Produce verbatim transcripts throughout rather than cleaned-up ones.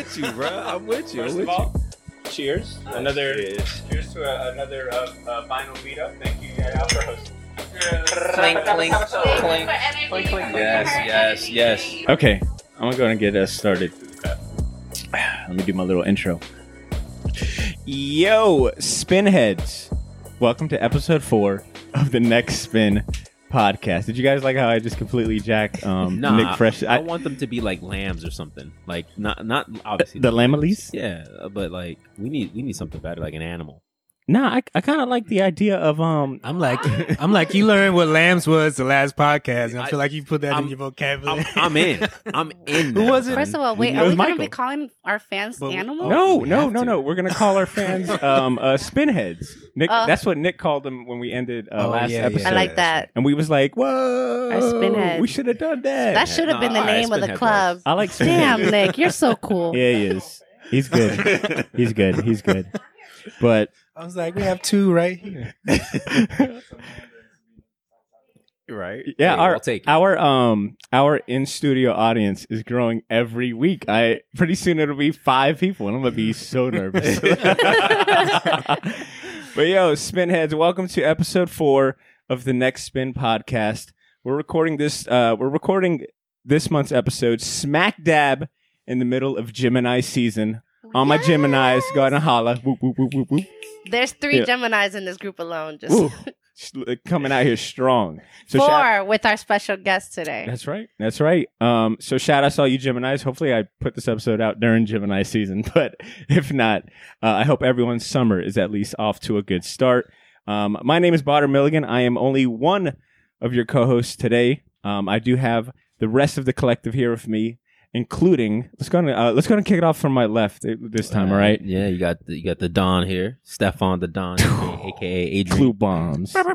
with you, bro. I'm with you. I'm First with of all, you. cheers. Another cheers, cheers to a, another uh, uh, vinyl meetup. Thank you, Yaya, for hosting. Clink, clink, clink, clink, clink. Yes, yes, yes. Okay, I'm gonna go and get us started. Let me do my little intro. Yo, Spinheads. Welcome to episode four of the Next Spin podcast. Did you guys like how I just completely jacked um, nah, Nick Fresh? I, I I want them to be like lambs or something. Like not not obviously the Lameleys? Yeah, but like we need we need something better, like an animal. Nah, I, I kind of like the idea of um. I'm like, I'm like, you learned what lambs was the last podcast, and I, I- feel like you put that I'm- in your vocabulary. I'm, I'm in. I'm in. Who now, was it? son. First of all, wait, It are was we going to Michael. be calling our fans But- animals? No, we no, have no, to. no. We're gonna call our fans um uh, Spinheads. Nick, Uh, that's what Nick called them when we ended uh, Oh, last yeah, yeah. episode. I like that. And we was like, whoa, Our Spinheads. we should have done that. That should have been the Nah, all right, name of the Spinhead club. I like Damn, Spinheads. Nick, you're so cool. Yeah, he is. He's good. He's good. He's good. But I was like, we have two right here. right? yeah, Hey, our we'll take it. our um our in studio audience is growing every week. I pretty soon it'll be five people, and I'm gonna be so nervous. But yo, Spinheads, welcome to episode four of the Next Spin podcast. We're recording this. Uh, we're recording this month's episode smack dab in the middle of Gemini season. All my Geminis, go ahead and holla. Whoop, whoop, whoop, whoop, whoop. There's three Yeah. Geminis in this group alone. Just Ooh, coming out here strong. So four shout- with our special guest today. That's right. That's right. Um, so shout out to all you Geminis. Hopefully I put this episode out during Gemini season, but if not, uh, I hope everyone's summer is at least off to a good start. Um, my name is Botter Milligan. I am only one of your co-hosts today. Um, I do have the rest of the collective here with me, including let's go and uh, let's go and kick it off from my left this time. All right. Yeah, you got the, you got the Don here, Stefan the Don, aka Adrian. Clue bombs. Yo,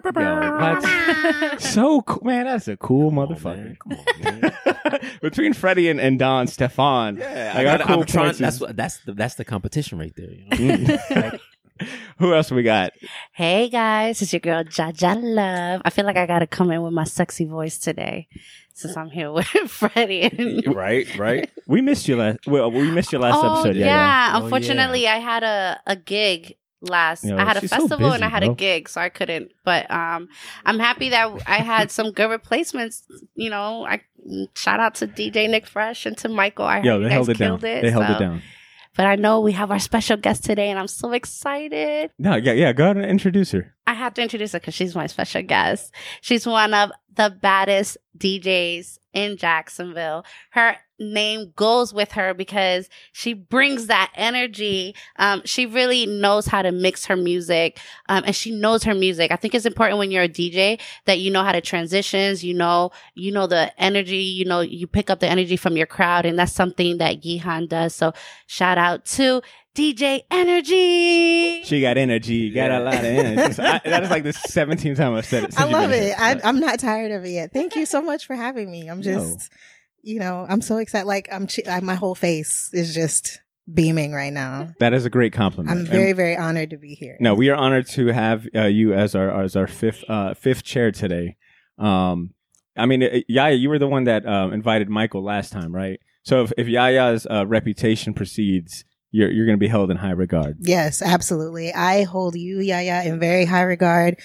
that's so cool, man. That's a cool motherfucker. Come on, man. Between Freddie and, and Don Stefan. Yeah, I I got got. cool I'm trying. points. That's what. That's the. That's the competition right there. You know? Mm. Who else we got? Hey guys, it's your girl Jaja Love. I feel like I gotta come in with my sexy voice today, since I'm here with Freddie. And right, right. We missed you last. Well, we missed you last oh, episode. Yeah, Yeah, Oh, unfortunately, I had a, a gig last. Yo, I had a she's so festival busy, and I had bro. a gig, so I couldn't. But um, I'm happy that I had some good replacements. You know, I shout out to D J Nick Fresh and to Michael. I heard Yo, you they guys held it down. killed it. They held so- it down. But I know we have our special guest today, and I'm so excited. No, yeah, yeah. Go ahead and introduce her. I have to introduce her because she's my special guest. She's one of the baddest D Js in Jacksonville. Her name goes with her because she brings that energy. Um, she really knows how to mix her music, um, and she knows her music. I think it's important when you're a D J that you know how to transitions. You know, you know the energy. You know, you pick up the energy from your crowd, and that's something that Gihan does. So, shout out to D J Energy. She got energy. Got a lot of energy. So I, that is like the seventeenth time I've said it. since I you've love been it. here. I, I'm not tired of it yet. Thank you so much for having me. I'm just, you know, I'm so excited. Like I'm, che- I, my whole face is just beaming right now. That is a great compliment. I'm very, And- very honored to be here. No, we are honored to have uh, you as our as our fifth uh, fifth chair today. Um, I mean, uh, Yaya, you were the one that um, invited Michael last time, right? So if, if Yaya's uh, reputation precedes, you're you're going to be held in high regard. Yes, absolutely. I hold you, Yaya, in very high regard.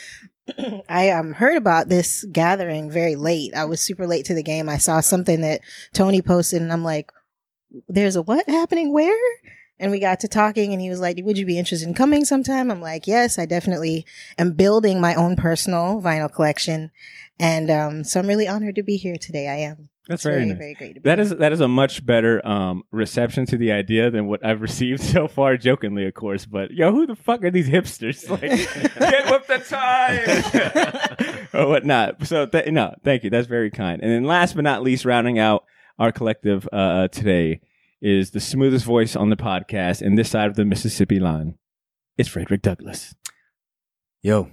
I um heard about this gathering very late. I was super late to the game. I saw something that Tony posted, and I'm like, "There's a what happening? Where?" And we got to talking, and he was like, "Would you be interested in coming sometime?" I'm like, "Yes, I definitely am building my own personal vinyl collection." And um, so I'm really honored to be here today. I am. That's It's very very, nice. very great to be That here. is that is a much better um, reception to the idea than what I've received so far, jokingly, of course. But yo, who the fuck are these hipsters? Like, get with the time or whatnot. So th- no, thank you. That's very kind. And then last but not least, rounding out our collective uh, today is the smoothest voice on the podcast in this side of the Mississippi line. It's Frederick Douglass. Yo,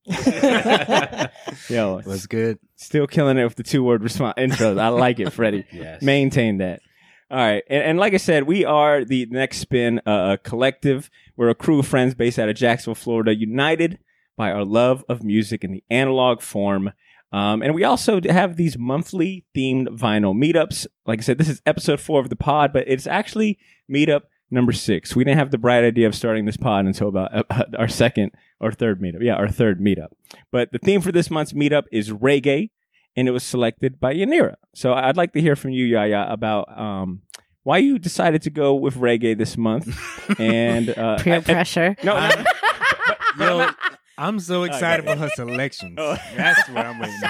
Yo, what's good? still killing it with the two word response intros. I like it, Freddie. Yes. Maintain that. All right. And, and like I said, we are the Next Spin uh, collective. We're a crew of friends based out of Jacksonville, Florida, united by our love of music in the analog form. Um, and we also have these monthly themed vinyl meetups. Like I said, this is episode four of the pod, but it's actually meetup number six. We didn't have the bright idea of starting this pod until about uh, our second or third meetup. Yeah, our third meetup. But the theme for this month's meetup is reggae, and it was selected by Yanira. So I'd like to hear from you, Yaya, about um, why you decided to go with reggae this month. And uh, Peer I- I- pressure. no, no, but- but I'm Yo, not- I'm so excited for her selections. Oh. That's what I'm waiting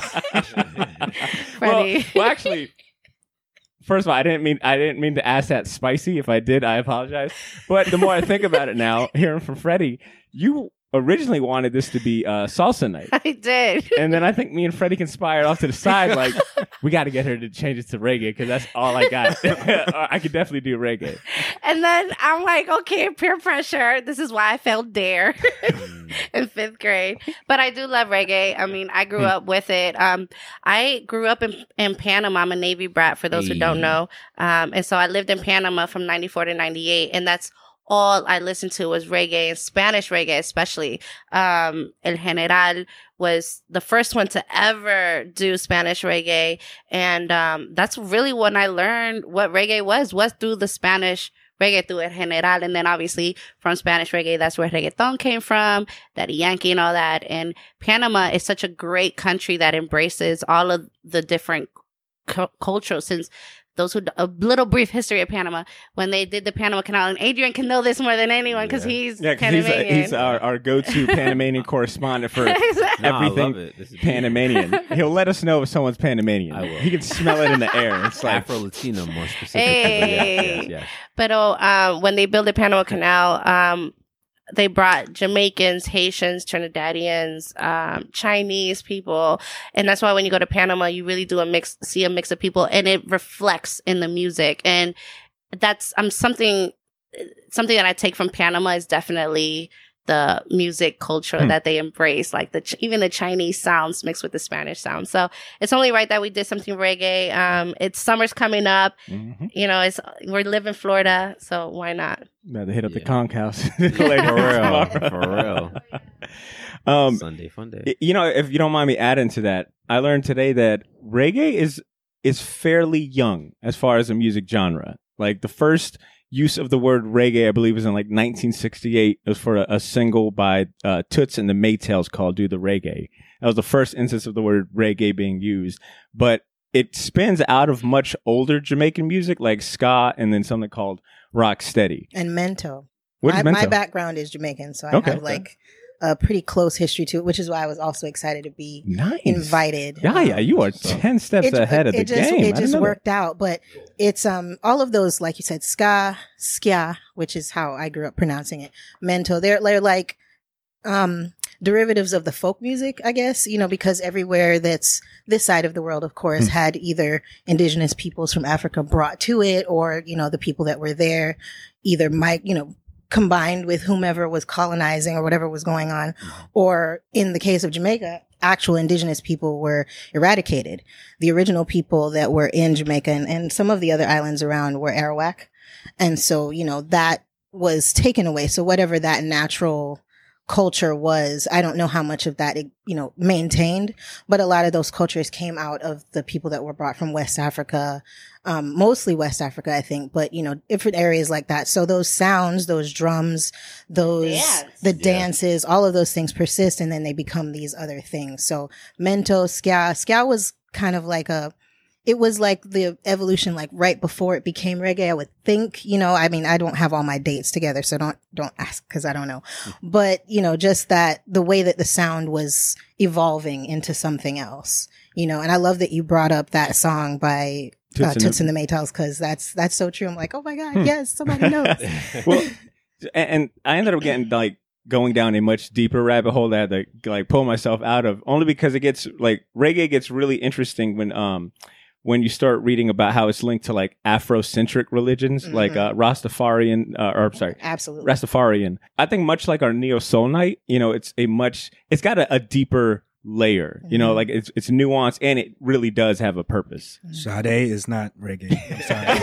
on. well, Freddie. well, actually, first of all, I didn't mean I didn't mean to ask that spicy. If I did, I apologize. But the more I think about it now, hearing from Freddie, you originally wanted this to be uh, salsa night, I did. and then I think me and Freddie conspired off to the side, like we got to get her to change it to reggae because that's all I got. I could definitely do reggae. And then I'm like, okay, peer pressure. This is why I failed DARE in fifth grade. But I do love reggae. I mean, I grew up with it. Um, I grew up in, in Panama. I'm a Navy brat, for those who don't know. Um, and so I lived in Panama from ninety-four to ninety-eight. And that's all I listened to was reggae, and Spanish reggae especially. Um, El General was the first one to ever do Spanish reggae. And um, that's really when I learned what reggae was, was through the Spanish reggae, through El General. And then obviously from Spanish reggae, that's where reggaeton came from, Daddy Yankee and all that. And Panama is such a great country that embraces all of the different cu- cultures. Since those who, a little brief history of Panama, when they did the Panama Canal, and Adrian can know this more than anyone because he's Yeah, because he's, Panamanian. he's our, our go-to Panamanian correspondent for Exactly. No, I everything love it. This is Panamanian. He'll let us know if someone's Panamanian. I will. He can smell it in the air. It's like Afro Latino more specifically. Hey. Yes, yes, yes. But oh, um, when they built the Panama Canal, um, they brought Jamaicans, Haitians, Trinidadians, um, Chinese people, and that's why when you go to Panama, you really do a mix, see a mix of people, and it reflects in the music. And that's um something something that I take from Panama is definitely the music culture Hmm. that they embrace, like the Ch- even the Chinese sounds mixed with the Spanish sounds. So it's only right that we did something reggae. Um, it's summer's coming up. Mhm. You know, it's we live in Florida, so why not? About to hit up the Yeah. conch house later For real, tomorrow. for real. Um, Sunday fun day. y- you know, if you don't mind me adding to that, I learned today that reggae is is fairly young as far as a music genre. Like the first use of the word reggae, I believe, was in like nineteen sixty-eight. It was for a, a single by uh, Toots and the Maytals called "Do the Reggae." That was the first instance of the word reggae being used, but it spins out of much older Jamaican music like ska and then something called rock steady. And Mento. What is my, my Mento? background is Jamaican, so I Okay, have okay. like a pretty close history to it, which is why I was also excited to be Nice. invited. Yeah, yeah, Um, you are So- ten steps it, ahead of it the just, game. I It didn't just know that. worked out, but it's um all of those, like you said, ska, skia, which is how I grew up pronouncing it. Mento, they're they're like um derivatives of the folk music, I guess. You know, because everywhere that's this side of the world, of course, Hmm. had either indigenous peoples from Africa brought to it, or you know the people that were there either might you know combined with whomever was colonizing or whatever was going on, or in the case of Jamaica, actual indigenous people were eradicated. The original people that were in Jamaica and, and some of the other islands around were Arawak. And so, you know, that was taken away. So whatever that natural culture was, I don't know how much of that, it, you know, maintained, but a lot of those cultures came out of the people that were brought from West Africa, um, mostly West Africa, I think, but, you know, different areas like that. So those sounds, those drums, those, Dance. the dances, all of those things persist, and then they become these other things. So Mento, Ska, Ska was kind of like a, it was like the evolution, like right before it became reggae, I would think, you know, I mean, I don't have all my dates together, so don't, don't ask because I don't know. But, you know, just that the way that the sound was evolving into something else, you know, and I love that you brought up that song by Toots uh, and Toots the- and the Maytals, because that's, that's so true. I'm like, oh my God, yes, somebody knows. Well, and, and I ended up getting like going down a much deeper rabbit hole that I had to like pull myself out of, only because it gets like reggae gets really interesting when um when you start reading about how it's linked to like Afrocentric religions, Mm-hmm. like uh, Rastafarian, uh, or sorry, Absolutely. Rastafarian. I think much like our Neo Soul Night, you know, it's a much, it's got a, a deeper layer. You know, like it's it's nuanced and it really does have a purpose. Sade is not reggae. I'm sorry.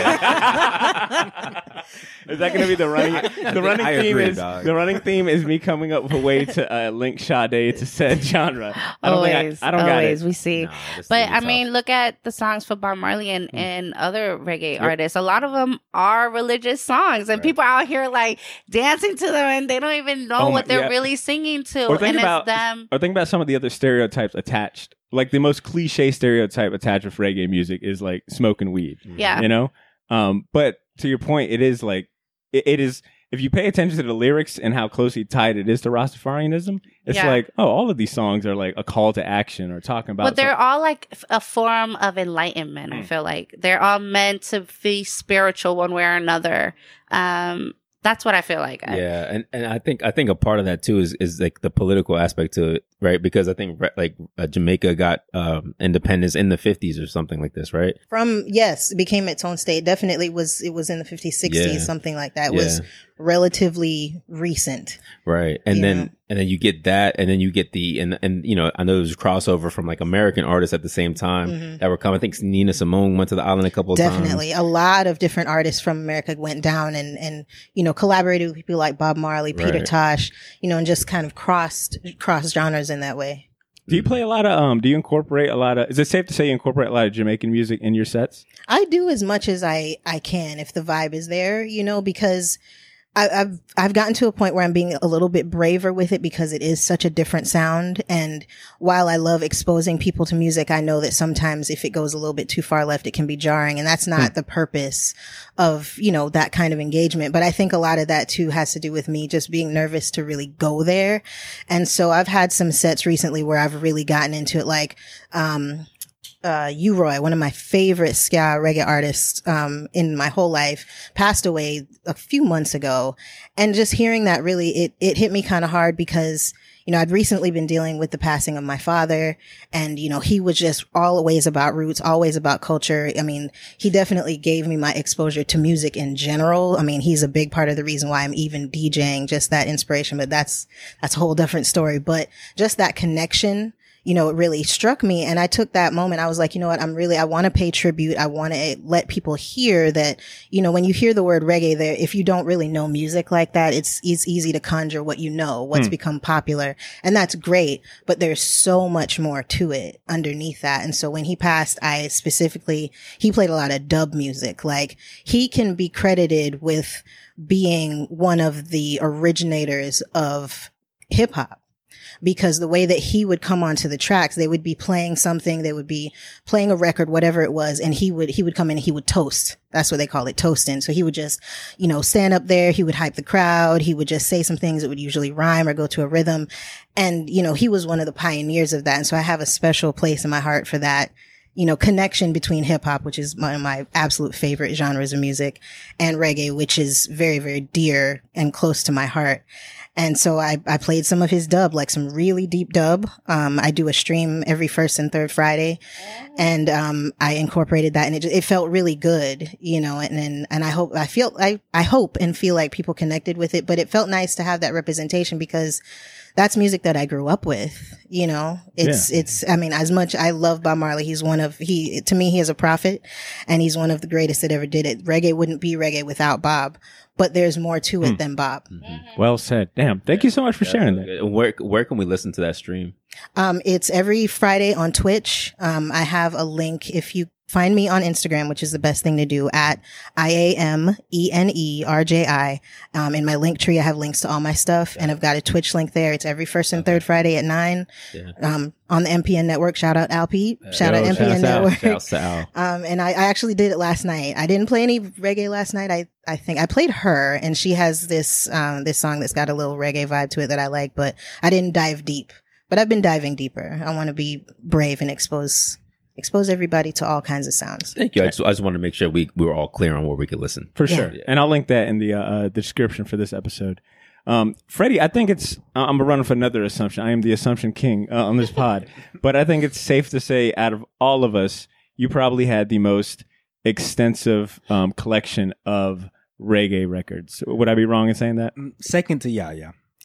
Is that going to be the running the running I theme? agree, Is dog. the running theme is me coming up with a way to uh, link Sade to said genre? I don't always, think I, I don't got always it. we see. Nah, this But is I tough. mean, look at the songs for Bob Marley and, Hmm. and other reggae artists. A lot of them are religious songs, and people out here like dancing to them, and they don't even know Oh my- what they're yeah. really singing to. Or think and about it's them. or think about some of the other stereotypes attached. Like the most cliche stereotype attached with reggae music is like smoking weed. Yeah. You know? Um, but to your point, it is like it, it is if you pay attention to the lyrics and how closely tied it is to Rastafarianism, it's Yeah. like, oh, all of these songs are like a call to action or talking about But they're some- all like f- a form of enlightenment. I Mm. feel like they're all meant to be spiritual one way or another. Um, that's what I feel like. I- Yeah, and, and I think I think a part of that too is is like the political aspect to it, right? Because I think re- like uh, Jamaica got um, independence in the fifties or something like this, right? From yes, it became its own state. Definitely was it was in the fifties, sixties, Yeah. something like that. It Yeah. was relatively recent. Right, and You then know? and then you get that, and then you get the and and you know I know there was a crossover from like American artists at the same time Mhm. that were coming. I think Nina Simone went to the island a couple of times. Definitely. A lot of different artists from America went down and, and, you know, collaborated with people like Bob Marley, Peter Right. Tosh, you know, and just kind of crossed, crossed genres in that way. Do you play a lot of um do you incorporate a lot of is it safe to say you incorporate a lot of Jamaican music in your sets? I do as much as I, I can if the vibe is there, you know, because I, I've I've gotten to a point where I'm being a little bit braver with it because it is such a different sound. And while I love exposing people to music, I know that sometimes if it goes a little bit too far left, it can be jarring. And that's not the purpose of, you know, that kind of engagement. But I think a lot of that too has to do with me just being nervous to really go there. And so I've had some sets recently where I've really gotten into it, like, um, uh, U-Roy, one of my favorite ska reggae artists, um, in my whole life, passed away a few months ago. And just hearing that really, it, it hit me kind of hard because, you know, I'd recently been dealing with the passing of my father and, you know, he was just always about roots, always about culture. I mean, he definitely gave me my exposure to music in general. I mean, he's a big part of the reason why I'm even DJing, just that inspiration, but that's, that's a whole different story. But just that connection, you know, it really struck me. And I took that moment. I was like, you know what? I'm really, I want to pay tribute. I want to let people hear that, you know, when you hear the word reggae there, if you don't really know music like that, it's, it's easy to conjure what you know, what's Hmm. become popular. And that's great. But there's so much more to it underneath that. And so when he passed, I specifically, he played a lot of dub music. Like he can be credited with being one of the originators of hip hop. Because the way that he would come onto the tracks, they would be playing something, they would be playing a record, whatever it was, and he would, he would come in and he would toast. That's what they call it, toasting. So he would just, you know, stand up there, he would hype the crowd, he would just say some things that would usually rhyme or go to a rhythm. And, you know, he was one of the pioneers of that. And so I have a special place in my heart for that, you know, connection between hip hop, which is one of my absolute favorite genres of music, and reggae, which is very, very dear and close to my heart. And so I, I played some of his dub, like some really deep dub. Um, I do a stream every first and third Friday. And, um, I incorporated that and it, just, it felt really good, you know, and, and, and I hope, I feel, I, I hope and feel like people connected with it, but it felt nice to have that representation because that's music that I grew up with, you know, it's, Yeah. it's, I mean, as much I love Bob Marley, he's one of, he, to me, he is a prophet and he's one of the greatest that ever did it. Reggae wouldn't be reggae without Bob, but there's more to it Hmm. than Bob. Well said. Damn. Thank you so much for sharing that. that. Where where can we listen to that stream? Um, it's every Friday on Twitch. Um, I have a link if you find me on Instagram, which is the best thing to do, at I A M E N E R J I. Um, in my link tree, I have links to all my stuff and I've got a Twitch link there. It's every first and third Friday at nine. Yeah. Um, on the M P N network. Shout out Al Pete. Shout Yo, out M P N shouts out. network. Shouts to Al. Um, and I, I actually did it last night. I didn't play any reggae last night. I, I think I played Her and she has this, um, this song that's got a little reggae vibe to it that I like, but I didn't dive deep, but I've been diving deeper. I want to be brave and expose, expose everybody to all kinds of sounds. Thank you. I just, I just want to make sure we, we were all clear on where we could listen. For Yeah. sure. And I'll link that in the uh, uh, the description for this episode. Um, Freddie, I think it's, uh, I'm running for another assumption. I am the assumption king uh, on this pod. But I think it's safe to say out of all of us, you probably had the most extensive um, collection of reggae records. Would I be wrong in saying that? Mm, Second to Yaya.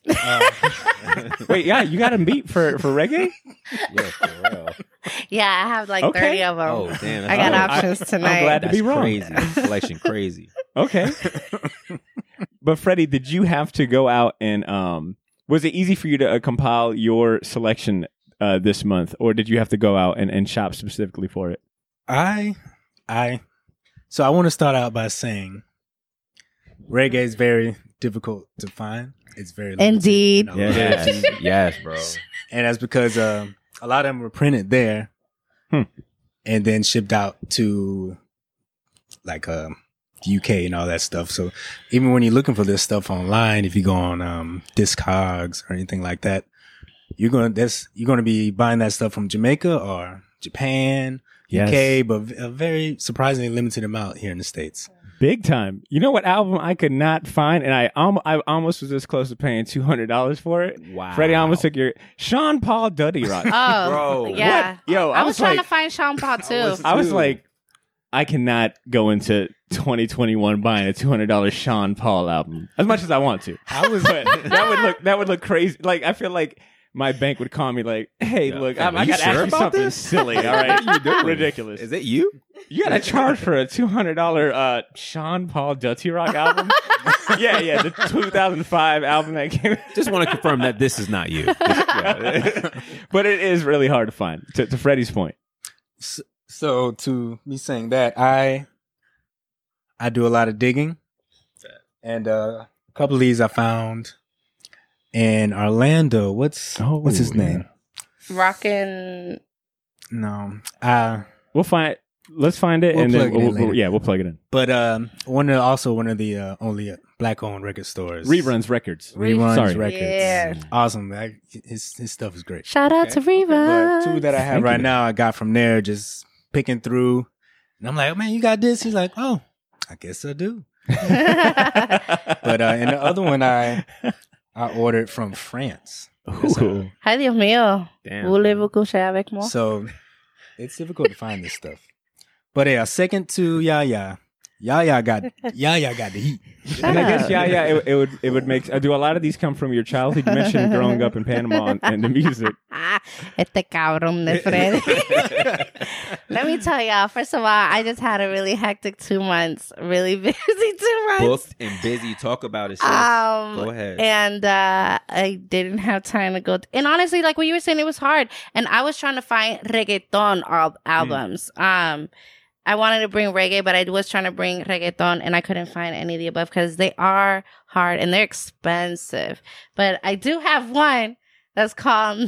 Uh, Wait, yeah, you got a beat for for reggae? Yeah, for real. Yeah, I have like Okay. thirty of them. Oh damn! I got Oh, I- options tonight. I'm glad to That's be wrong. crazy. Selection crazy. Okay. But Freddie, did you have to go out and um was it easy for you to uh, compile your selection uh this month, or did you have to go out and, and shop specifically for it? I, I, so I want to start out by saying reggae is very difficult to find. It's very limited Indeed. in a lot of Yes, places. yes, bro. And that's because uh, a lot of them were printed there Hmm. and then shipped out to like uh, the U K and all that stuff. So even when you're looking for this stuff online, if you go on um, Discogs or anything like that, you're gonna that's you're gonna be buying that stuff from Jamaica or Japan, Yes. U K, but a very surprisingly limited amount here in the States. Big time. You know what album I could not find, and I um, I almost was this close to paying two hundred dollars for it. Wow. Freddie almost took your Sean Paul Duddy Rock. Oh, Bro, yeah. What? Yo, I, I was, was trying like- to find Sean Paul too. was- I was Dude. like, I cannot go into twenty twenty-one buying a two hundred dollars Sean Paul album as much as I want to. I was But that would look that would look crazy. Like I feel like my bank would call me like, "Hey, Yeah. look, Are I, I you got to sure ask you about something this? silly. All right, What are you doing? ridiculous. Is it you? You got to charge for a two hundred dollar uh, Sean Paul Dutty Rock album? yeah, yeah, the two thousand five album that came. Just want to confirm that this is not you. Just- yeah. But it is really hard to find. To, to Freddie's point, So, so to me saying that, I I do a lot of digging, and uh, a couple of these I found in Orlando. What's Oh, what's his yeah. name? Rockin'. No, uh, we'll find. Let's find it, We'll and then plug it in we'll, we'll- later. yeah, we'll plug it in. but um, one of also one of the uh, only uh, black-owned record stores. Reruns Records. Reruns Sorry. records. Yeah. Awesome. I, his his stuff is great. Shout out to But Reva. two that I have Thank right you. now, I got from there, just picking through, and I'm like, oh, man, you got this? He's like, oh, I guess I do. But uh, and the other one I I ordered from France. That's how- Ooh. Ay, Dios mío. Damn. Voulez-vous coucher avec moi? So it's difficult to find this stuff. But yeah, second to Yaya. Yaya got Yaya got the heat. And I guess up. yeah, yeah, it, it would it would make. Uh, do a lot of these come from your childhood? You mentioned growing up in Panama and, and the music. Ah, este cabrón de Freddy. Let me tell y'all, first of all, I just had a really hectic two months, really busy two months. Booked and busy. Talk about it. Sis. Um, Go ahead. And uh, I didn't have time to go. And honestly, like what you were saying, it was hard. And I was trying to find reggaeton al- albums. Um, I wanted to bring reggae, but I was trying to bring reggaeton, and I couldn't find any of the above because they are hard and they're expensive. But I do have one that's called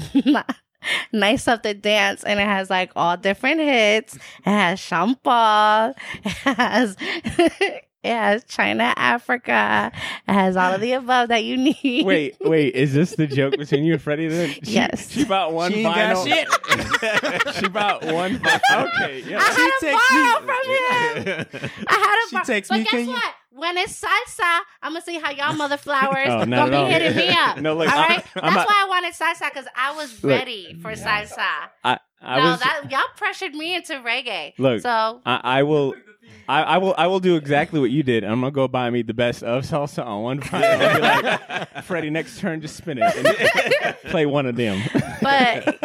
Nice Up the Dance, and it has like all different hits. It has Sean Paul. It has it has China, Africa. It has all of the above that you need. Wait, wait, is this the joke between you and Freddie? Then she, Yes. she bought one She ain't got vinyl. she bought one. vi- Okay, yeah. I had to takes borrow me- from him. I had to She borrow. takes but me, guess can you- what? When it's salsa, I'm gonna see how y'all mother flowers Oh, not gonna at be all. hitting me up. No, look, all I'm- right. I'm That's not- why I wanted salsa because I was Look. ready for salsa. I, I no, was. that y'all pressured me into reggae. Look, so I, I will. I, I will. I will do exactly what you did. I'm gonna go buy me the best of salsa on one vinyl. And be like, Freddie, next turn, just spin it and play one of them. but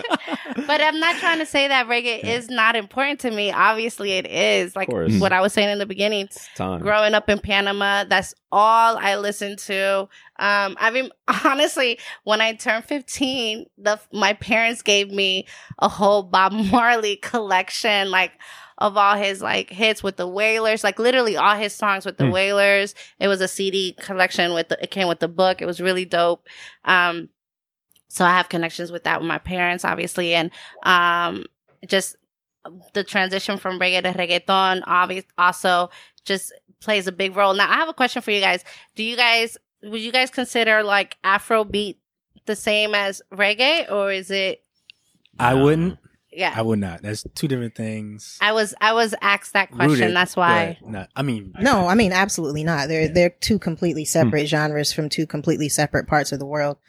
but I'm not trying to say that reggae is not important to me. Obviously, it is. Like course. what I was saying in the beginning. Time. Growing up in Panama, that's all I listened to. Um, I mean, honestly, when I turned fifteen, the my parents gave me a whole Bob Marley collection, like of all his like hits with the Wailers, like literally all his songs with the Hmm. Wailers. It was a C D collection with the, it came with the book. It was really dope. Um, so I have connections with that with my parents, obviously, and um, just the transition from reggae to reggaeton, obviously, also just plays a big role. Now, I have a question for you guys. Do you guys, would you guys consider like Afrobeat the same as reggae, or is it? I wouldn't. Yeah, I would not. That's two different things. I was I was asked that question. Rooted, That's why. but not- I mean, No, I mean absolutely not. They're they're two completely separate genres from two completely separate parts of the world.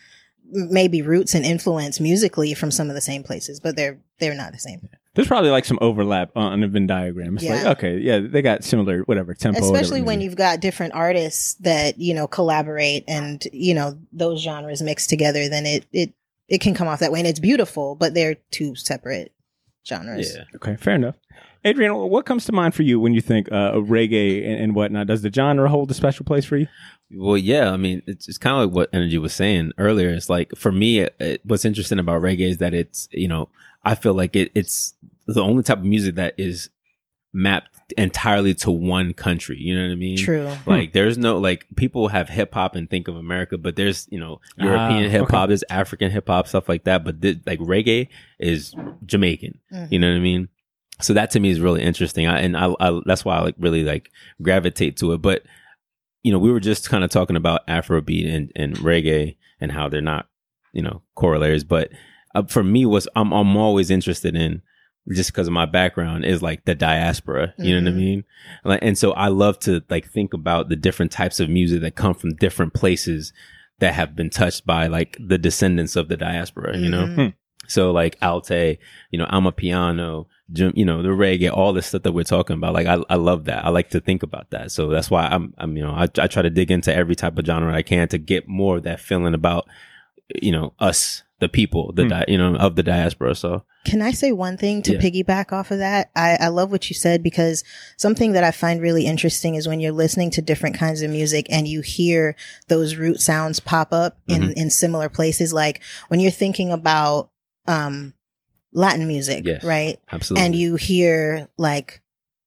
maybe roots and influence musically from some of the same places, but they're they're not the same. There's probably like some overlap on a Venn diagram. It's Yeah. like, okay, yeah, they got similar, whatever, tempo. Especially whatever. when you've got different artists that, you know, collaborate and, you know, those genres mixed together, then it, it, it can come off that way. And it's beautiful, but they're two separate genres. Yeah. Okay, fair enough. Adrian, what comes to mind for you when you think uh, of reggae and, and whatnot? Does the genre hold a special place for you? Well, yeah, I mean, it's, it's kind of like what Energy was saying earlier. It's like, for me, it, it, what's interesting about reggae is that it's, you know, I feel like it, it's the only type of music that is mapped entirely to one country. You know what I mean? True. Like, there's no, like, people have hip hop and think of America, but there's, you know, European Ah, hip hop, okay. there's African hip hop, stuff like that. But, th- like, reggae is Jamaican. Mhm. You know what I mean? So that to me is really interesting. I, and I, I, that's why I like really like gravitate to it. But, you know, we were just kind of talking about Afrobeat and, and reggae and how they're not, you know, corollaries. But uh, for me, what's I'm, I'm always interested in, just because of my background, is like the diaspora. You know what I Mhm. mean? Like, and so I love to like think about the different types of music that come from different places that have been touched by like the descendants of the diaspora, you know? Mhm. So like Alte, you know, Amapiano, Jim, you know, the reggae, all this stuff that we're talking about. Like, I, I love that. I like to think about that. So that's why I'm, I'm, you know, I, I try to dig into every type of genre I can to get more of that feeling about, you know, us, the people, the, Hmm. di- you know, of the diaspora. So Can I say one thing to Yeah. piggyback off of that? I, I love what you said, because something that I find really interesting is when you're listening to different kinds of music and you hear those root sounds pop up in, Mhm. in similar places. Like when you're thinking about, um, Latin music, Yes. right? absolutely. And you hear like,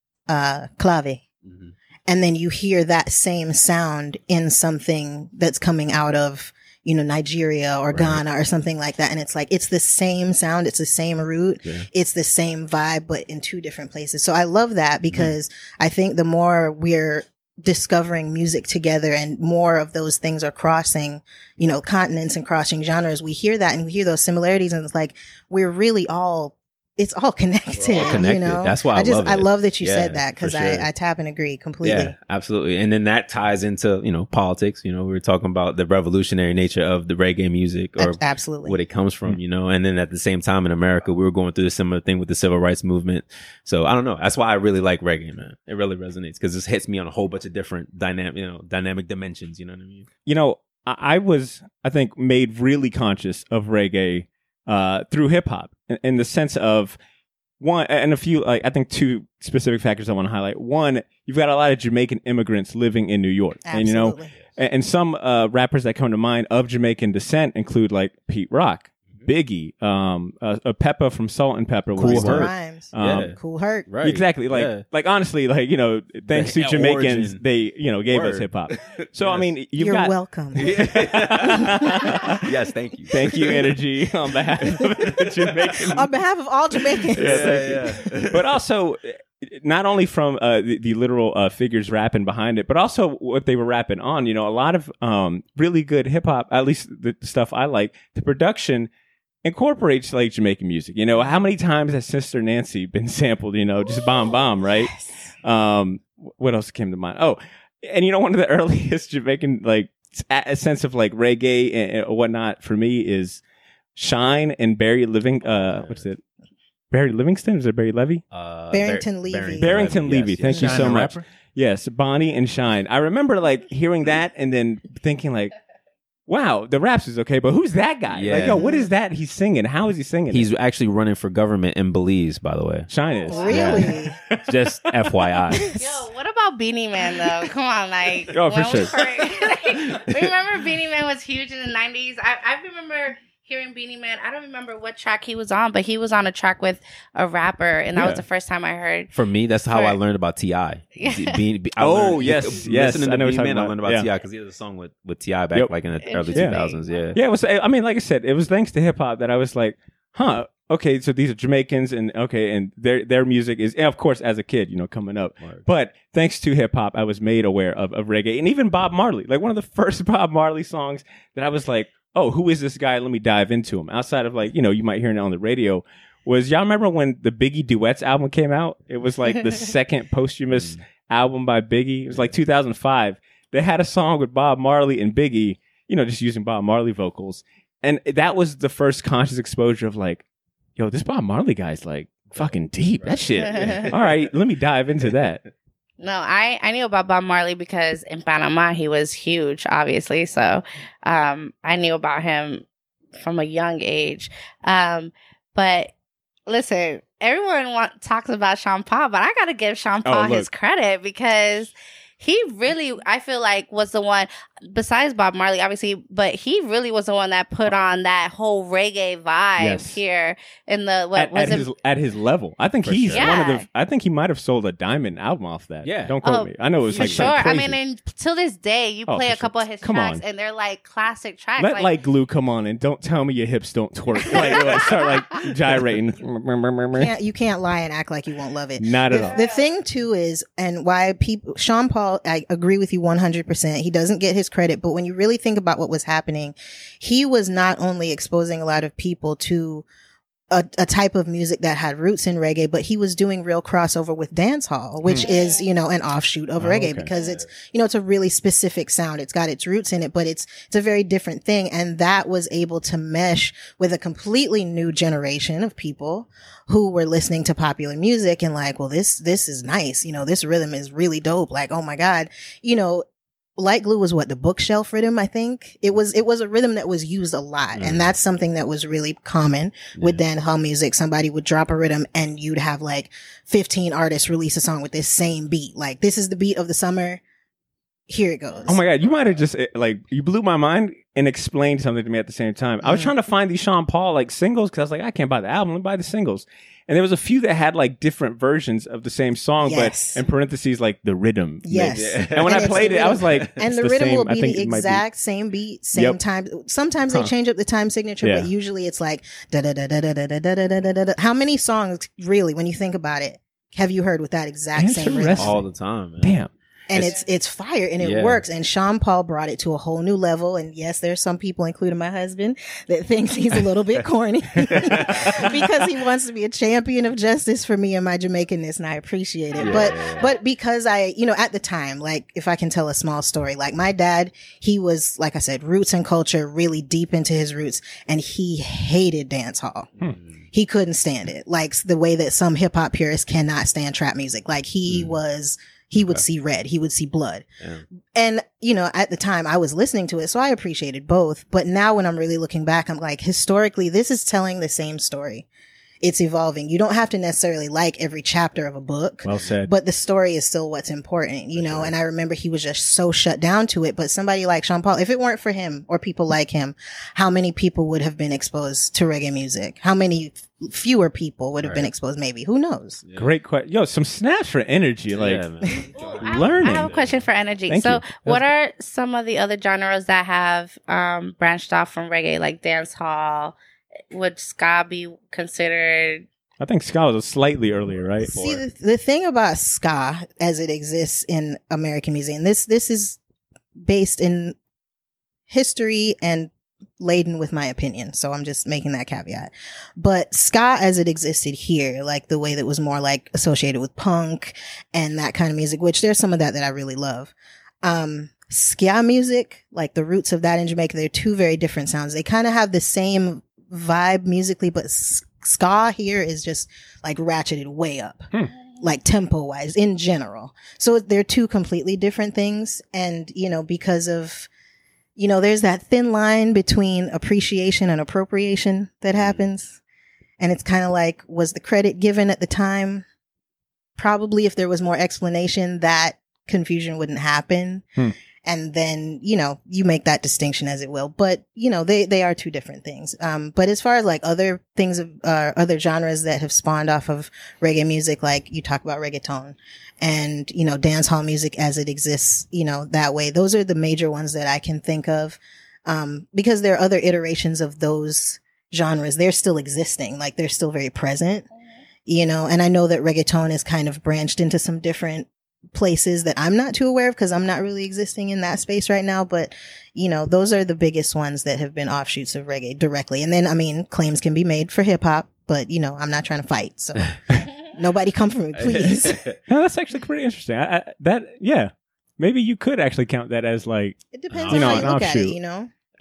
uh, clave. Mhm. And then you hear that same sound in something that's coming out of, you know, Nigeria or Right. Ghana or something like that. And it's like, it's the same sound. It's the same root. Yeah. It's the same vibe, but in two different places. So I love that, Mm-hmm. because I think the more we're discovering music together and more of those things are crossing, you know, continents and crossing genres, we hear that and we hear those similarities, and it's like, we're really all, it's all connected, We're all connected. you know? That's why I just, love I it. love that you Yeah, said that, for because sure. I, I tap and agree completely. Yeah, absolutely. And then that ties into, you know, politics. You know, we were talking about the revolutionary nature of the reggae music, or Ab- Absolutely. what it comes from, you know. And then at the same time in America, we were going through a similar thing with the civil rights movement. So I don't know. That's why I really like reggae, man. It really resonates because this hits me on a whole bunch of different dynamic, you know, dynamic dimensions. You know what I mean? You know, I, I was, I think, made really conscious of reggae uh, through hip hop, in, in the sense of one, and a few, like, I think two specific factors I want to highlight. One, you've got a lot of Jamaican immigrants living in New York. And, you know, Absolutely. and, and some uh, rappers that come to mind of Jamaican descent include like Pete Rock, Biggie, um, uh, uh, Peppa from Salt and Pepper. Cool was Busta Herc. Rhymes. Um, Yeah. Cool Hurt. Right. Exactly. Like, Yeah. like honestly, like, you know, thanks The to Jamaicans, origin. they, you know, gave us Word. hip hop. So, I Yes. mean, you've You're got, welcome. Yes, thank you. thank you, Energy, on behalf of the Jamaican. On behalf of all Jamaicans. Yeah, thank you. But also, not only from uh, the, the literal uh, figures rapping behind it, but also what they were rapping on. You know, a lot of um, really good hip hop, at least the stuff I like, the production incorporates like Jamaican music. You know, how many times has Sister Nancy been sampled? You know, just bomb bomb, right? Um, what else came to mind? Oh, and you know, one of the earliest Jamaican like a, a sense of like reggae and, and whatnot for me is Shine and Barry Living. Uh, what's it? Barry Livingston? Is it Barry Levy? Uh, Barrington Bar- Levy. Barrington Levy, yes, thank yes. you Shine so the much. rapper? Yes, Bonnie and Shine. I remember like hearing that and then thinking like, wow, the raps is okay, but who's that guy? Yeah. Like, yo, what is that he's singing? How is he singing? He's it? actually running for government in Belize, by the way. Shine is. Really? Yeah. Just F Y I. Yo, what about Beanie Man though? Come on, like, Oh, for when we sure. first- like, remember Beanie Man was huge in the nineties. I, I remember hearing Beanie Man. I don't remember what track he was on, but he was on a track with a rapper, and that Yeah. was the first time I heard. For me, that's how I For- learned about T I. Yeah. Being, be, I Oh, learned- yes, yes, Listening I to know what you're Beanie Man, talking I learned about. about Yeah. T I because he has a song with, with T I back Yep. like in the early two Interesting. thousands. Yeah. Yeah, it was. I mean, like I said, it was thanks to hip hop that I was like, huh. Okay, so these are Jamaicans, and okay, and their their music is, and of course, as a kid, you know, coming up. Word. But thanks to hip hop, I was made aware of, of reggae, and even Bob Marley. Like one of the first Bob Marley songs that I was like, oh, who is this guy? Let me dive into him. Outside of like, you know, you might hear it on the radio. Was y'all remember when the Biggie Duets album came out? It was like the second posthumous album by Biggie. It was like two thousand five. They had a song with Bob Marley and Biggie, you know, just using Bob Marley vocals. and that was the first conscious exposure of like, yo, this Bob Marley guy's like fucking deep. That shit. All right, let me dive into that. No, I, I knew about Bob Marley because in Panama he was huge, obviously. So um, I knew about him from a young age. Um, but listen, everyone want, talks about Sean Paul, but I got to give Sean Paul Oh, his credit because he really, I feel like, was the one, besides Bob Marley, obviously, but he really was the one that put on that whole reggae vibe Yes. here in the, what At, was at it? his at his level, I think For he's sure. one of Yeah. the. I think he might have sold a diamond album off that. Yeah. don't quote Oh, me. I know it was For like sure. something I crazy. mean, and till this day, you Oh, play for a couple sure. of his Come tracks, on. and they're like classic tracks. Let like, glue come on and don't tell me your hips don't twerk. like, like start like gyrating. Can't, you can't lie and act like you won't love it. Not at The, all. the thing too is, and why people, Sean Paul, I agree with you one hundred percent. He doesn't get his credit, but when you really think about what was happening, he was not only exposing a lot of people to a, a type of music that had roots in reggae, but he was doing real crossover with dancehall, which is, you know, an offshoot of Oh, reggae okay. because it's, you know, it's a really specific sound. It's got its roots in it, but it's, it's a very different thing. And that was able to mesh with a completely new generation of people who were listening to popular music and like, well, this, this is nice. You know, this rhythm is really dope. Like, oh my God, you know, Light Glue was what, the bookshelf rhythm, I think. It was, it was a rhythm that was used a lot. Mm. And that's something that was really common with dancehall music. Somebody would drop a rhythm and you'd have like fifteen artists release a song with this same beat. Like, this is the beat of the summer. Here it goes. Oh my God, you might have just eh, like you blew my mind and explained something to me at the same time. I was Mhm. trying to find these Sean Paul like singles because I was like, I can't buy the album, let me buy the singles. And there was a few that had like different versions of the same song, Yes. but in parentheses like the rhythm. Yes. And when And I it's played the it, I rhythm. was like, And it's the rhythm same. will I be think the it might exact same beat, same Yep. time. Sometimes Huh. they change up the time signature, Yeah. but usually it's like da da da da da da da da da da da da. How many songs really, when you think about it, have you heard with that exact same rhythm? Interesting. all the time, man. Damn. And It's- it's it's fire and it Yeah. works. And Sean Paul brought it to a whole new level. And yes, there's some people, including my husband, that thinks he's a little bit corny because he wants to be a champion of justice for me and my Jamaicanness, and I appreciate it. Yeah. But but because I, you know, at the time, like if I can tell a small story, like my dad, he was, like I said, roots and culture, really deep into his roots, and he hated dance hall. He couldn't stand it. Like the way that some hip hop purists cannot stand trap music. Like he Mm. was, he would see red. He would see blood. Yeah. And, you know, at the time I was listening to it, so I appreciated both. But now when I'm really looking back, I'm like, historically, this is telling the same story. It's evolving. You don't have to necessarily like every chapter of a book. Well said. But the story is still what's important, you know, and I remember he was just so shut down to it. But somebody like Sean Paul, if it weren't for him or people like him, how many people would have been exposed to reggae music? How many f- fewer people would have been Right. exposed? Maybe. Who knows? Yeah. Great question. Yo, some snaps for energy. Like, Yeah, man. I- learning. I have a question for Energy. Thank so, you. what are some of the other genres that have um, branched off from reggae, like dancehall? Would ska be considered? I think ska was slightly earlier, right? See, Or- the, the thing about ska as it exists in American music, and this, this is based in history and laden with my opinion. So I'm just making that caveat. But ska as it existed here, like the way that was more like associated with punk and that kind of music, which there's some of that that I really love. Um, ska music, like the roots of that in Jamaica, they're two very different sounds. They kind of have the same vibe musically, but s- ska here is just like ratcheted way up. Hmm. Like tempo wise in general. So they're two completely different things. And, you know, because of, you know, there's that thin line between appreciation and appropriation that happens. And it's kind of like, was the credit given at the time? Probably if there was more explanation, that confusion wouldn't happen. Hmm. And then, you know, you make that distinction as it will. But, you know, they, they are two different things. Um, but as far as like other things of, uh, other genres that have spawned off of reggae music, like you talk about reggaeton and, you know, dance hall music as it exists, you know, that way. Those are the major ones that I can think of. Um, because there are other iterations of those genres. They're still existing. Like they're still very present, you know, and I know that reggaeton is kind of branched into some different places that I'm not too aware of because I'm not really existing in that space right now. But, you know, those are the biggest ones that have been offshoots of reggae directly. And then, I mean, claims can be made for hip hop, but, you know, I'm not trying to fight. So nobody come for me, please. no, that's actually pretty interesting. I, I, that, yeah. Maybe you could actually count that as like, It depends You on know, how you an look at it, offshoot. you know?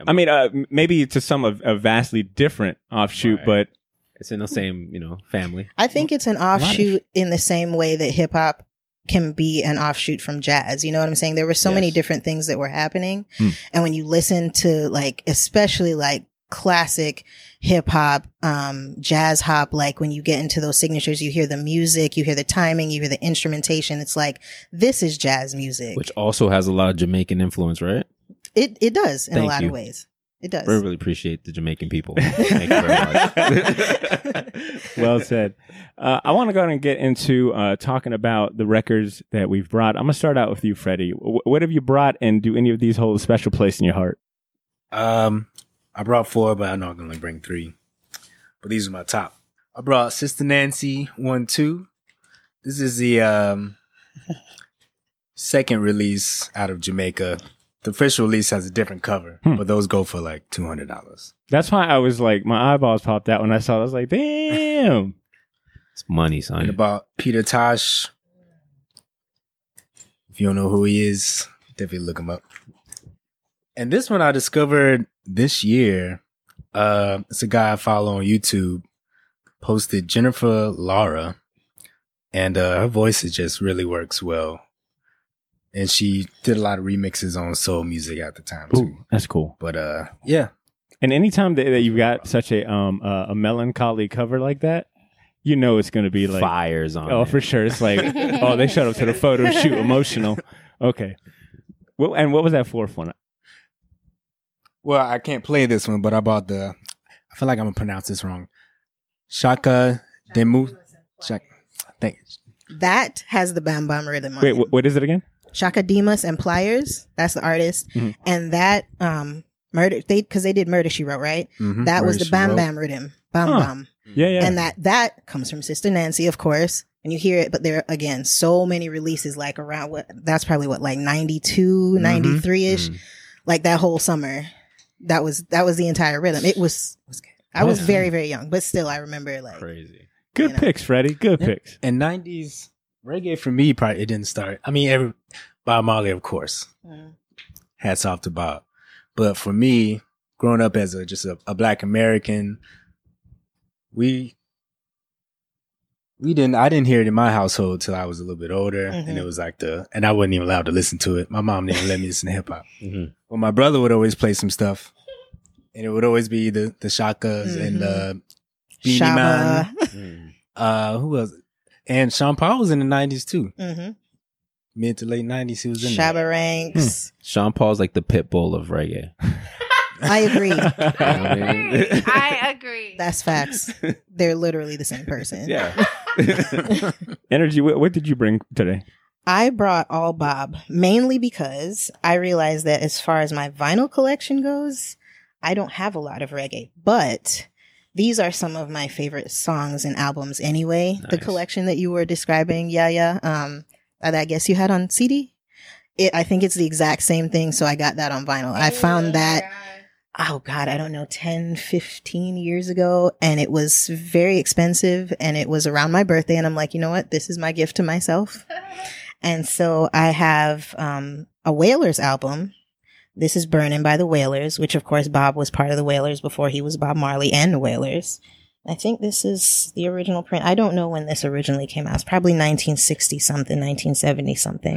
I mean, uh, maybe to some of a vastly different offshoot, Right. but It's in the same, you know, family. I think it's an offshoot in the same way that hip hop can be an offshoot from jazz. You know what I'm saying? There were so Yes. many different things that were happening. Hmm. And when you listen to like, especially like classic hip hop, um, jazz hop, like when you get into those signatures, you hear the music, you hear the timing, you hear the instrumentation. It's like, this is jazz music. Which also has a lot of Jamaican influence, right? it, it does in Thank a lot you. of ways. It does. We really appreciate the Jamaican people. Thank you very much. well said. Uh, I want to go ahead and get into uh, talking about the records that we've brought. I'm going to start out with you, Freddie. W- what have you brought, and do any of these hold a special place in your heart? Um, I brought four, but I know I'm gonna bring three. But these are my top. I brought Sister Nancy one two. This is the um second release out of Jamaica. The official release has a different cover, Hmm. but those go for like two hundred dollars. That's why I was like, my eyeballs popped out when I saw it. I was like, damn. It's money, And son. about Peter Tosh. If you don't know who he is, definitely look him up. And this one I discovered this year. Uh, it's a guy I follow on YouTube. Posted Jennifer Laura, and uh, her voice is just really works well. And she did a lot of remixes on soul music at the time too. Ooh, that's cool. But uh, yeah, And anytime that, that you've got such a um uh, a melancholy cover like that, you know it's going to be like, Fires on oh, it. for sure. It's like, oh, they showed up to the photo shoot emotional. Okay. Well, and what was that fourth one? well, I can't play this one, but I bought the. I feel like I'm gonna pronounce this wrong. Shaka Demu. Shaka. Thank you. That has the Bam Bam rhythm on Wait, it. wh- what is it again? Shaka Demus and Pliers. That's the artist. Mhm. And that, um, murder, they, cause they did Murder She Wrote, right? Mhm. That was Murder, the She Bam Wrote. Bam rhythm. Bam Huh. Bam. Yeah, yeah. And that, that comes from Sister Nancy, of course. And you hear it, but there are, again, so many releases like around what, that's probably what, like ninety-two, ninety-three ish. Mhm. Like that whole summer. That was, that was the entire rhythm. It was, was good. I was very, very young, but still I remember like, Crazy. Good you know. picks, Freddie. Good Yeah. picks. And nineties reggae for me, probably it didn't start. I mean, every Bob Marley, of course. mm, Hats off to Bob. But for me, growing up as a just a, a black American, we we didn't. I didn't hear it in my household till I was a little bit older, Mhm. and it was like the. And I wasn't even allowed to listen to it. My mom didn't let me listen to hip hop. Mhm. Well, my brother would always play some stuff, and it would always be the the Shakas and Mhm. the Beanie Man. Shabba. Mhm. Uh, who else? And Sean Paul was in the nineties too, hmm mid to late nineties. He was in there. Shabba Ranks. Sean Paul's like the pit bull of reggae. I agree. I agree. That's facts. They're literally the same person. Yeah. Energy, what, what did you bring today? I brought all Bob mainly because I realized that as far as my vinyl collection goes, I don't have a lot of reggae, but these are some of my favorite songs and albums anyway. The Nice. collection that you were describing, yeah, yeah, um, that I guess you had on C D. It, I think it's the exact same thing, so I got that on vinyl. I found that, oh God, I don't know, ten, fifteen years ago, and it was very expensive, and it was around my birthday, and I'm like, you know what? This is my gift to myself. And so I have um, a Wailers album. This is Burnin' by the Wailers, which of course Bob was part of the Wailers before he was Bob Marley and the Wailers. I think this is the original print. I don't know when this originally came out. It's probably nineteen sixty something, nineteen seventy something.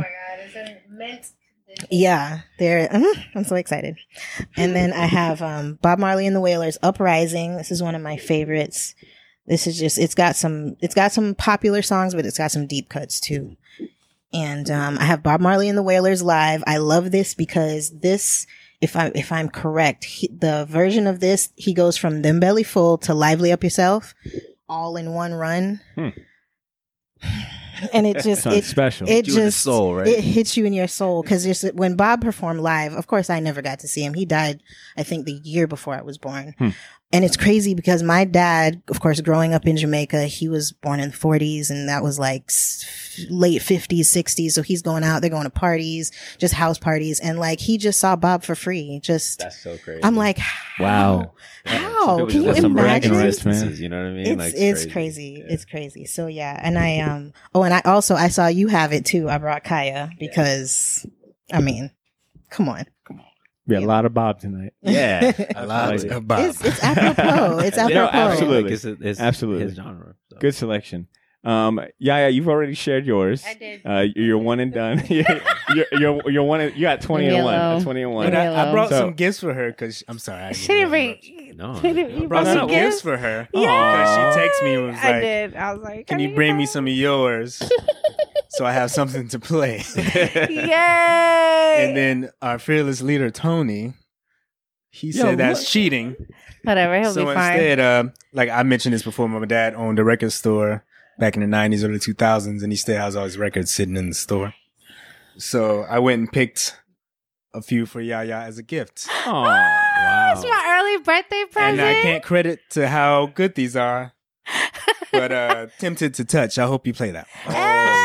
Yeah, they're. mhm, I'm so excited. And then I have um, Bob Marley and the Wailers, Uprising. This is one of my favorites. This is just. It's got some. It's got some popular songs, but it's got some deep cuts too. And um, I have Bob Marley and the Wailers live. I love this because this, if I if I'm correct, he, the version of this, he goes from Them Belly Full to Lively Up Yourself, all in one run. Hmm. And it just Sounds it special. it You in the just soul, right? it hits you in your soul because just when Bob performed live, of course I never got to see him. He died, I think, the year before I was born. Hmm. And it's crazy because my dad, of course, growing up in Jamaica, he was born in the forties, and that was like s- late fifties, sixties. So he's going out, they're going to parties, just house parties, and like he just saw Bob for free. Just That's so crazy. I'm like, how? Wow. How? Some people Can you just some bragging imagine? rights, man. You know what I mean? It's Like, it's crazy. Yeah. It's crazy. So yeah, and I um oh, and I also I saw you have it too. I brought Kaya because I mean, come on, We had a lot of Bob tonight. Yeah, A lot Absolutely. of Bob. It's, it's apropos. It's Yeah, apropos. absolutely. Like, it's, it's Absolutely. his genre. so. Good selection. Um, Yaya, you've already shared yours. I did. Uh, you're one and done. you're, you're you're one. And, you got twenty and one. Yellow. Twenty and one. But I, I brought So- some gifts for her because I'm sorry. I She didn't bring. No, She didn't- no. you brought No, some no, gifts gifts? for her. Yeah. Because she texted me and was I like, did. I was like, "Can you bring me some of yours so I have something to play?" Yay! And then our fearless leader Tony, he Yo, said that's what- cheating. Whatever, he'll So be fine. instead, uh, like I mentioned this before, my dad owned a record store back in the nineties, early two thousands, and he still has all his records sitting in the store. So I went and picked a few for Yaya as a gift. Aw. That's my early birthday present. And I can't credit to how good these are, but uh, tempted to touch. I hope you play that. Oh,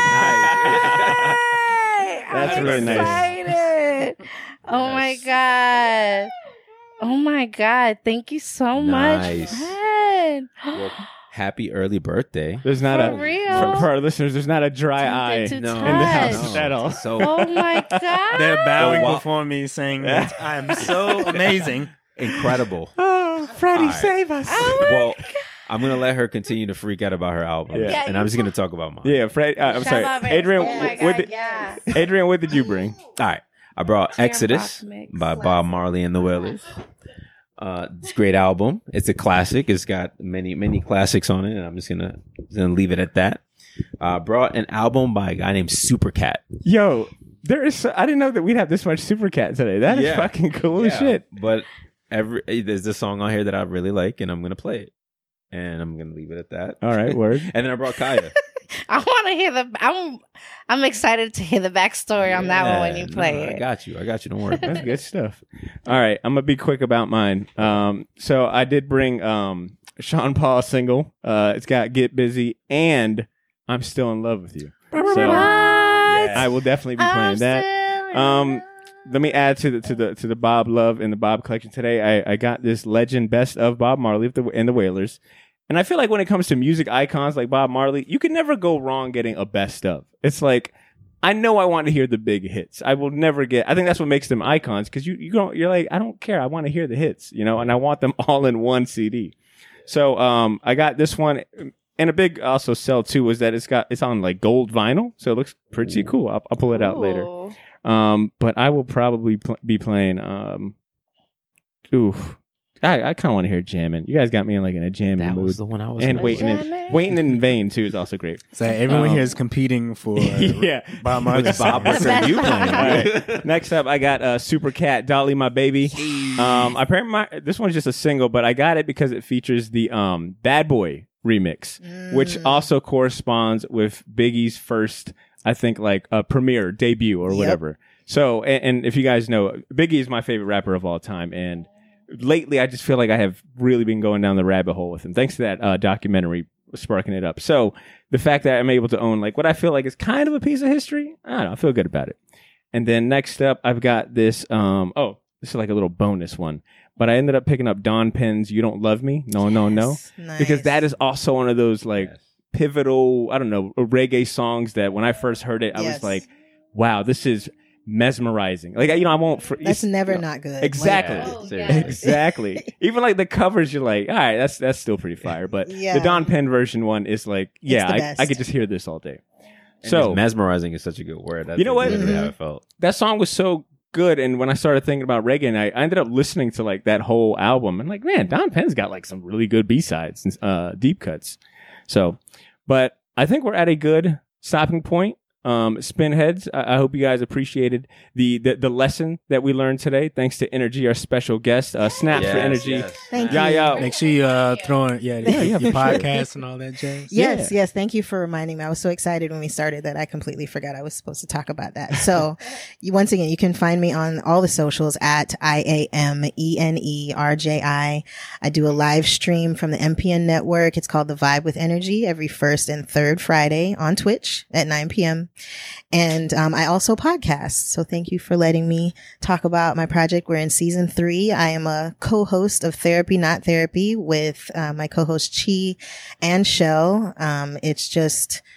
Hey! That's I'm really nice. excited. Oh my god. Oh my god. Thank you so Nice. much, Fred. Well, happy early birthday. There's not For a real? For, for our listeners. There's not a dry eye Tempted in to the touch. house at all. So Oh my god. They're bowing Oh, wow. before me, saying that I am so amazing. incredible. Oh, Freddie, All right. save us! Oh my Well, I'm gonna let her continue to freak out about her album, Yeah. Yeah, and you I'm just gonna talk about mine. Yeah, Fred. Uh, I'm Shut sorry, up, Adrian. Oh my what god, did, yeah. Adrian, what did you bring? All right, I brought Jam Exodus Rock Mix. by Bob Marley and the Wailers. Uh, it's a great album. It's a classic. It's got many, many classics on it, and I'm just gonna, just gonna leave it at that. Uh, brought an album by a guy named Supercat. Yo, there is. So, I didn't know that we'd have this much Supercat today. That is Yeah. fucking cool as Yeah, shit. But every there's a song on here that I really like, and I'm gonna play it, and I'm gonna leave it at that. All right, word. And then I brought Kaya. I want to hear the. I'm. I'm excited to hear the backstory on that one when you Yeah, play no, it. I got you. I got you. Don't worry. That's good stuff. All right, I'm gonna be quick about mine. Um, so I did bring um Sean Paul single. Uh, it's got "Get Busy" and "I'm Still in Love with You." So What? I will definitely be playing I'm that. still Um, in Let me add to the to the to the Bob Love and the Bob collection today. I, I got this legend best of Bob Marley of the, and the Wailers. And I feel like when it comes to music icons like Bob Marley, you can never go wrong getting a best of. It's like, I know I want to hear the big hits. I will never get, I think that's what makes them icons, because you, you don't, you're like, I don't care. I want to hear the hits, you know, and I want them all in one C D. So, um, I got this one, and a big also sell too was that it's got, it's on like gold vinyl. So it looks pretty cool. I'll, I'll pull it out later. Ooh. Um, but I will probably pl- be playing, um, oof. I, I kind of want to hear jamming. You guys got me in like in a jamming That mood. was the one I was And gonna waiting, say. in, Jamming. waiting in vain too is also great. So everyone Um, here is competing for yeah. Bob Marley's Bob, what Best are you of. playing? All right. Next up, I got uh, Super Cat, Dolly My Baby. Um, apparently, my, this one's just a single, but I got it because it features the um, Bad Boy remix, which also corresponds with Biggie's first, I think, like a uh, premiere debut or Yep. whatever. So, and, and if you guys know, Biggie is my favorite rapper of all time, and lately I just feel like I have really been going down the rabbit hole with him, thanks to that uh, documentary sparking it up. So the fact that I'm able to own like what I feel like is kind of a piece of history, I don't know, I feel good about it. And then next up, I've got this. Um, oh, this is like a little bonus one, but I ended up picking up Don Penn's "You Don't Love Me." No, no, no, Yes. Nice. because that is also one of those like Yes. pivotal, I don't know, reggae songs that when I first heard it, I Yes. was like, wow, this is mesmerizing. Like, you know, I won't. For, That's it's- never you know, not good. Exactly. Yeah, Oh, seriously. yeah. Exactly. Even like the covers, you're like, all right, that's that's still pretty fire. But Yeah. the Don Penn version one is like, yeah, the I, best. I could just hear this all day. And So just mesmerizing is such a good word. That's You know what? literally how Mhm. I felt. that song was so good, and when I started thinking about reggae night, I ended up listening to like that whole album, and like, man, Don Penn's got like some really good B sides and uh, deep cuts. So, but I think we're at a good stopping point. Um, Spinheads, I, I hope you guys appreciated the, the the lesson that we learned today. Thanks to Energy, our special guest. Uh, snaps for Yes, Energy. yes. Thank Yeah, you. yeah. Make sure you uh, throw in yeah, Yeah, yeah, your for sure. podcast and all that jazz. Yes, Yeah. yes. Thank you for reminding me. I was so excited when we started that I completely forgot I was supposed to talk about that. So, you, once again, you can find me on all the socials at I A M E N E R J I. I do a live stream from the M P N network. It's called The Vibe with Energy every first and third Friday on Twitch at nine p.m. And um, I also podcast. So, thank you for letting me talk about my project. We're in season three. I am a co-host of Therapy Not Therapy with uh, my co-host Chi and Shell. Um, it's just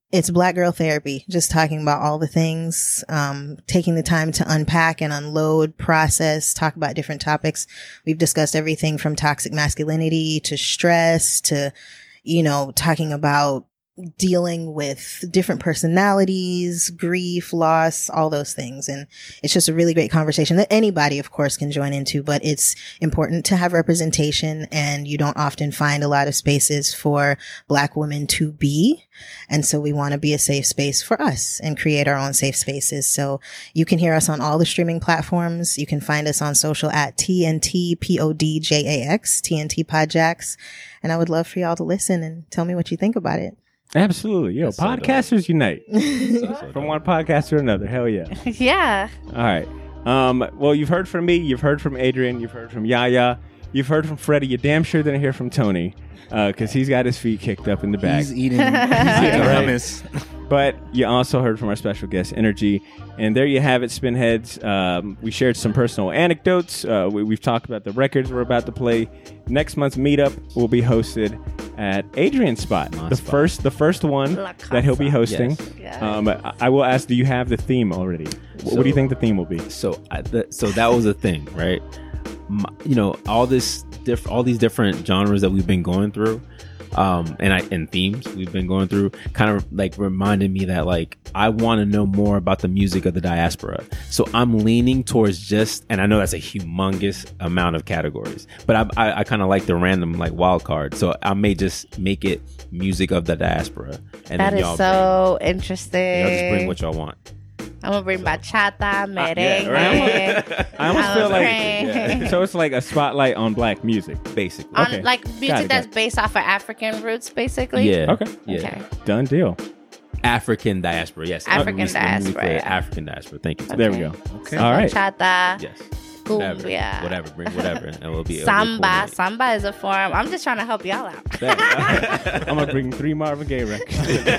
it's Black Girl Therapy, just talking about all the things, um, taking the time to unpack and unload, process, talk about different topics. We've discussed everything from toxic masculinity to stress to, you know, talking about dealing with different personalities, grief, loss, all those things. And it's just a really great conversation that anybody, of course, can join into, but it's important to have representation, and you don't often find a lot of spaces for Black women to be. And so we want to be a safe space for us and create our own safe spaces. So you can hear us on all the streaming platforms. You can find us on social at T N T P O D J A X, T N T Podjacks. And I would love for y'all to listen and tell me what you think about it. Absolutely. Yo, That's so podcasters unite. So From one podcast to another. Hell yeah. Yeah. All right. Um, well, you've heard from me. You've heard from Adrian. You've heard from Yaya. You've heard from Freddie. You damn sure didn't hear from Tony because uh, he's got his feet kicked up in the back. He's eating, he's eating Right. hummus. But you also heard from our special guest, Energy. And there you have it, Spinheads. Um, we shared some personal anecdotes. Uh, we, we've talked about the records we're about to play. Next month's meetup will be hosted at Adrian's spot. My the spot. first the first one La that he'll be Casa. hosting. Yes. Yes. Um, I, I will ask, do you have the theme already? Wh- what do you So- think the theme will be? So, I, the, so that was a thing, right? My, you know, all this, diff, all these different genres that we've been going through, um, and I and themes we've been going through, kind of like reminded me that like I want to know more about the music of the diaspora. So I'm leaning towards just, and I know that's a humongous amount of categories, but I I, I kind of like the random like wild card. So I may just make it music of the diaspora, and That then is y'all so bring, interesting. y'all just bring what y'all want. I'm gonna bring bachata, merengue. right. I almost I'm feel like praying. so it's like a spotlight on Black music. Basically, On Okay. like Got music it, that's got based off of African roots, basically. yeah, Okay. yeah. Okay. Done deal. African diaspora, yes. African Let me- let me be diaspora, clear. yeah. African diaspora. Thank you. There we go. Okay. All right. Bachata, Yes. cumbia, Whatever. Whatever. Bring whatever. And we'll be samba. We'll be Samba is a form. I'm just trying to help y'all out. coordinated. I'm gonna bring three Marvin Gaye records.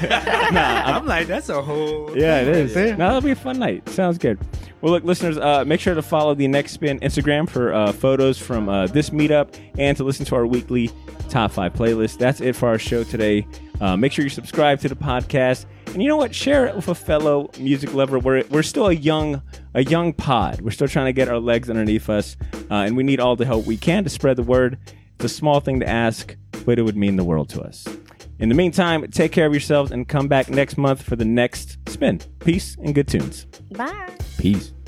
I'm like, that's a whole. Yeah, it is. Right there. Now that'll be a fun night. Sounds good. Well, look, listeners, uh, make sure to follow the Next Spin Instagram for uh, photos from uh, this meetup and to listen to our weekly top five playlist. That's it for our show today. Uh, make sure you subscribe to the podcast, and you know what? Share it with a fellow music lover. We're we're still a young a young pod. We're still trying to get our legs underneath us, uh, and we need all the help we can to spread the word. It's a small thing to ask, but it would mean the world to us. In the meantime, take care of yourselves and come back next month for the next spin. Peace and good tunes. Bye. Peace.